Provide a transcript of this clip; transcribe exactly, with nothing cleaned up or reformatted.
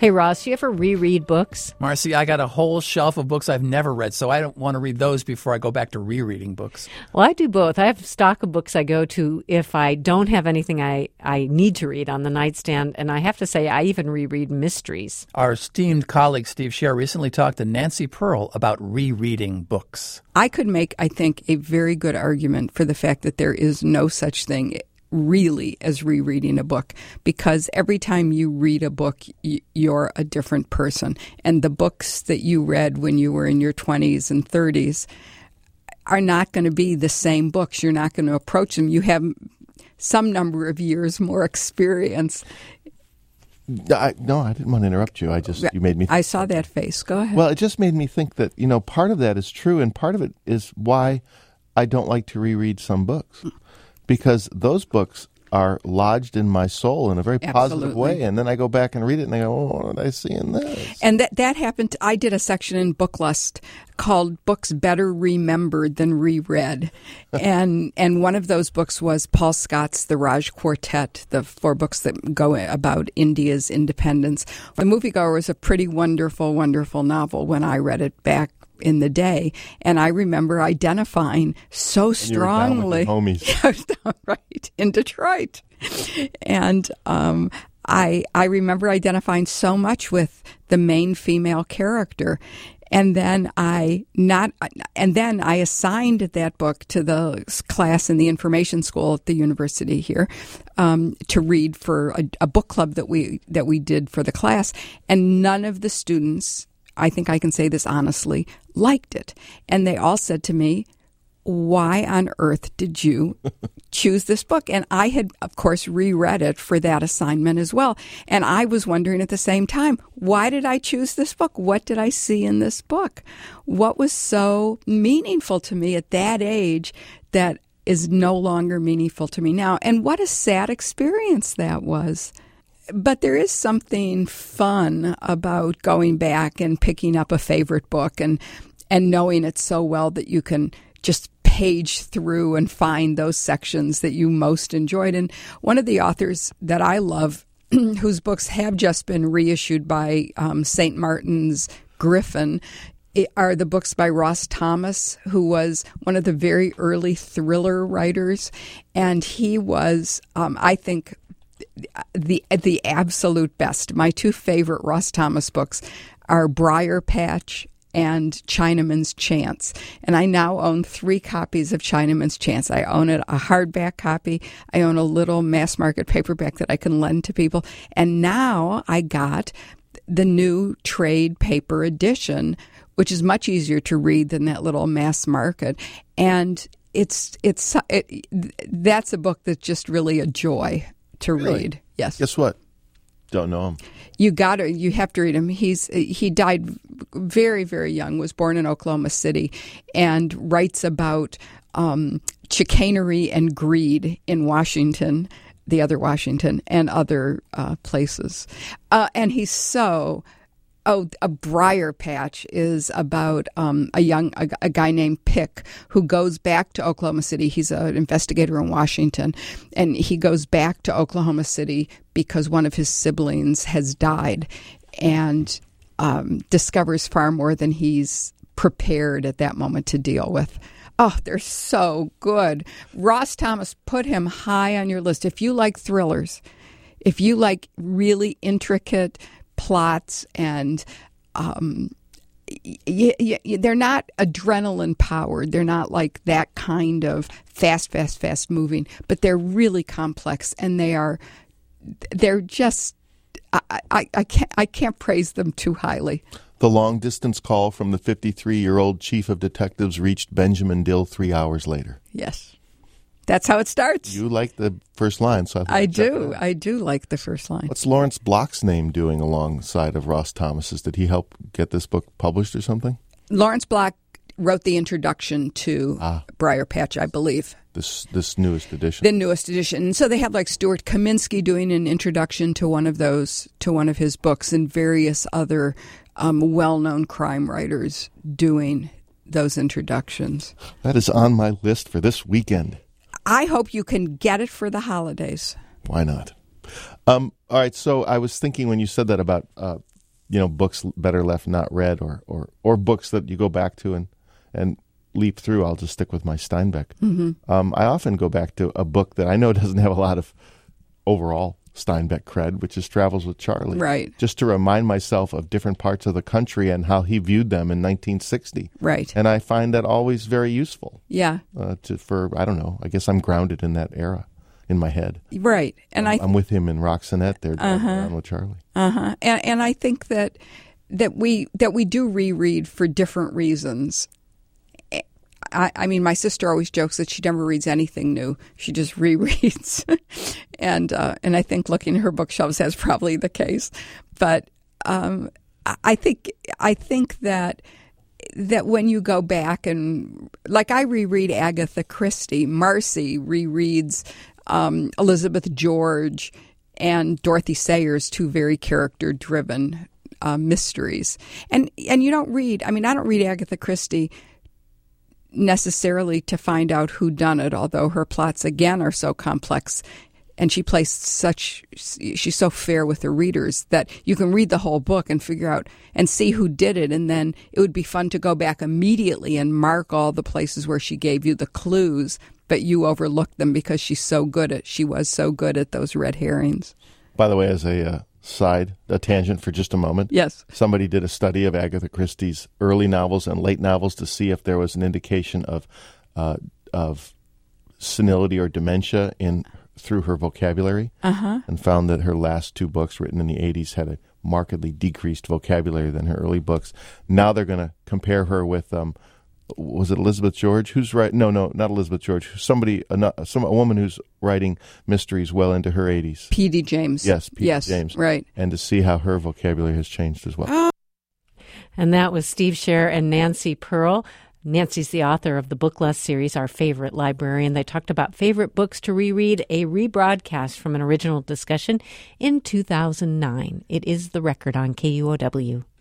Hey, Ross, do you ever reread books? Marcy, I got a whole shelf of books I've never read, so I don't want to read those before I go back to rereading books. Well, I do both. I have a stock of books I go to if I don't have anything I, I need to read on the nightstand, and I have to say I even reread mysteries. Our esteemed colleague Steve Scher recently talked to Nancy Pearl about rereading books. I could make, I think, a very good argument for the fact that there is no such thing really as rereading a book, because every time you read a book, you're a different person. And the books that you read when you were in your twenties and thirties are not going to be the same books. You're not going to approach them. You have some number of years more experience. I, no, I didn't want to interrupt you. I just, you made me think. I saw that face. Go ahead. Well, it just made me think that, you know, part of that is true, and part of it is why I don't like to reread some books. Because those books are lodged in my soul in a very positive Absolutely. way. And then I go back and read it and I go, oh, what did I see in this? And that, that happened. I did a section in Booklust called Books Better Remembered Than Reread. and and one of those books was Paul Scott's The Raj Quartet, the four books that go about India's independence. The Moviegoer was a pretty wonderful, wonderful novel when I read it back in the day, and I remember identifying so strongly. And you were down with your homies. Right, in Detroit. And um, I I remember identifying so much with the main female character. And then I not and then I assigned that book to the class in the information school at the university here um, to read for a, a book club that we that we did for the class, and none of the students, I think I can say this honestly, liked it. And they all said to me, why on earth did you choose this book? And I had, of course, reread it for that assignment as well. And I was wondering at the same time, why did I choose this book? What did I see in this book? What was so meaningful to me at that age that is no longer meaningful to me now? And what a sad experience that was. But there is something fun about going back and picking up a favorite book and and knowing it so well that you can just page through and find those sections that you most enjoyed. And one of the authors that I love, whose books have just been reissued by um, Saint Martin's Griffin, are the books by Ross Thomas, who was one of the very early thriller writers. And he was, um, I think, the the absolute best. My two favorite Ross Thomas books are Briar Patch and Chinaman's Chance. And I now own three copies of Chinaman's Chance. I own it, a hardback copy. I own a little mass market paperback that I can lend to people. And now I got the new trade paper edition, which is much easier to read than that little mass market. And it's it's it, that's a book that's just really a joy to Really? read. Yes. Guess what? Don't know him. You got to. You have to read him. He's he died very very young. Was born in Oklahoma City, and writes about um, chicanery and greed in Washington, the other Washington, and other uh, places. Uh, and he's so. Oh, a Briar Patch is about um, a young a, a guy named Pick who goes back to Oklahoma City. He's an investigator in Washington, and he goes back to Oklahoma City because one of his siblings has died, and um, discovers far more than he's prepared at that moment to deal with. Oh, they're so good. Ross Thomas, put him high on your list. If you like thrillers, if you like really intricate plots and um, y- y- y- they're not adrenaline powered. They're not like that kind of fast, fast, fast moving, but they're really complex, and they are, they're just, I, I, I can't, I can't praise them too highly. The long-distance call from the fifty-three-year-old chief of detectives reached Benjamin Dill three hours later. Yes. That's how it starts. You like the first line, so I thought I I'd check it do. out. I do like the first line. What's Lawrence Block's name doing alongside of Ross Thomas's? Did he help get this book published or something? Lawrence Block wrote the introduction to Ah. Briar Patch, I believe. This this newest edition. The newest edition. And so they had like Stuart Kaminsky doing an introduction to one of those, to one of his books, and various other um, well-known crime writers doing those introductions. That is on my list for this weekend. I hope you can get it for the holidays. Why not? Um, all right, so I was thinking when you said that about uh, you know, books better left not read, or, or, or books that you go back to and, and leap through. I'll just stick with my Steinbeck. Mm-hmm. Um, I often go back to a book that I know doesn't have a lot of overall Steinbeck cred, which is Travels with Charlie. Right. Just to remind myself of different parts of the country and how he viewed them in nineteen sixty. Right. And I find that always very useful. Yeah. Uh, to, for, I don't know, I guess I'm grounded in that era in my head. Right. And I'm, I I'm with him in Roxanette there, driving Uh-huh. around with Charlie. Uh-huh. And and I think that that we that we do reread for different reasons. I, I mean, my sister always jokes that she never reads anything new. She just rereads. and uh, and I think looking at her bookshelves, that's probably the case. But um, I think I think that that when you go back and, like, I reread Agatha Christie, Marcy rereads um, Elizabeth George and Dorothy Sayers, two very character-driven uh, mysteries. And and you don't read, I mean, I don't read Agatha Christie necessarily to find out who done it, although her plots, again, are so complex. And she plays such, she's so fair with her readers that you can read the whole book and figure out and see who did it. And then it would be fun to go back immediately and mark all the places where she gave you the clues, but you overlooked them because she's so good at, she was so good at those red herrings. By the way, as a uh, side, a tangent for just a moment. Yes. Somebody did a study of Agatha Christie's early novels and late novels to see if there was an indication of uh, of senility or dementia in through her vocabulary, Uh-huh. and found that her last two books written in the eighties had a markedly decreased vocabulary than her early books. Now they're going to compare her with, um, was it Elizabeth George? Who's right? No, no, not Elizabeth George. Somebody, a, some, a woman who's writing mysteries well into her eighties. P D James. Yes, P D yes, James. Right. And to see how her vocabulary has changed as well. And that was Steve Scher and Nancy Pearl. Nancy's the author of the Book Lust series, Our Favorite Librarian. They talked about favorite books to reread, a rebroadcast from an original discussion in two thousand nine. It is The Record on K U O W.